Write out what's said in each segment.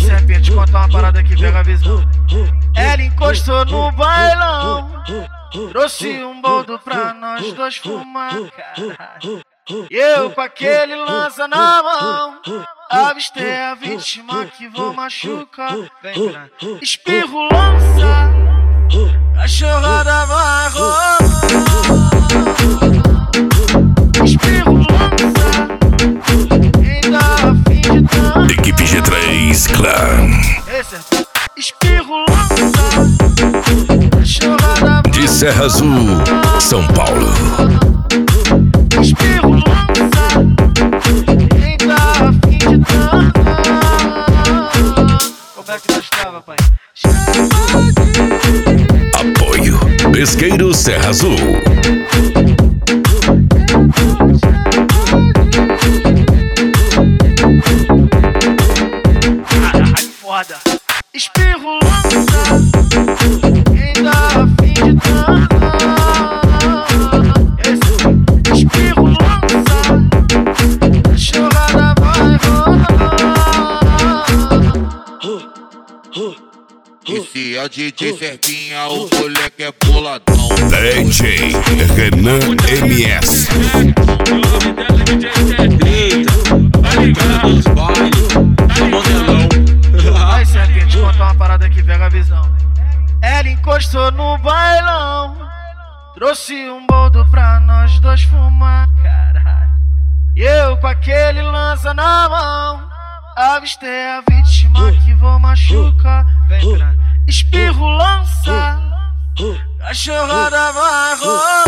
serpente, conta uma parada que pega a visão. Ela encostou no bailão, trouxe um boldo pra nós dois fumar, caralho. E eu com aquele lança na mão, avistei a vítima que vou machucar. Vem pra espirro, lança, cachorrada vai rolar. Espirro, lança, quem dá a fim de dar. Equipe G3 Clan. Espirro, lança, cachorrada vai. De Serra Azul, São Paulo. Espirro, lança, quem dá a fim de dar. Como é que nós tava, pai? Apoio Pesqueiro Serra Azul. Caralho, foda. Espirro, lança, quem dá a fim de dar. Espirro, lança, cachorrada vai rolar. Esse é DJ Serpinha, o moleque é boladão. DJ Renan MS. O nome dela é DJ Serpinha. Tá ligado nos bailes, tá modelão. Vai, serpente, conta uma parada que pega a visão. Ela encostou no bailão, trouxe um boldo pra nós dois fumar, caralho. E eu com aquele lança na mão, avistei a vítima que vou machucar. Vem pra espirro, lança, cachorrada vai rolar.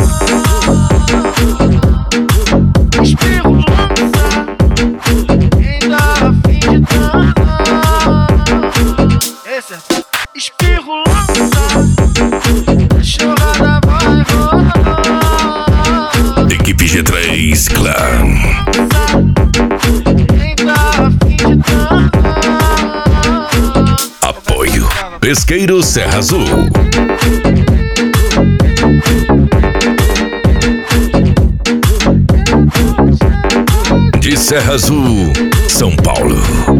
Espirro, lança, quem dá a fim de dar. Espirro, lança, cachorrada vai rolar. Equipe G3 Clan. Quem dá a fim de dar. Apoio Pesqueiro Serra Azul. De Serra Azul, São Paulo.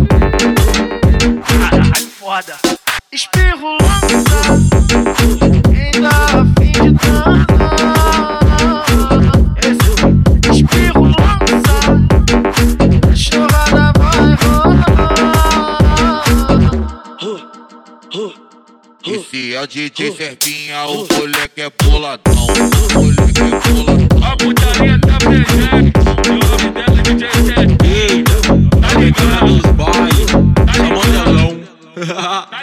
Caralho, foda. Espirro, lança, quem dá a fim de dar. Espirro, lança, cachorrada vai rolar. Esse é DJ Serpinha, o moleque é boladão. O moleque é boladão. A putaria tá presente, o nome dela é DJ Serpinha. Tá ligado nos bailes, tá modelão.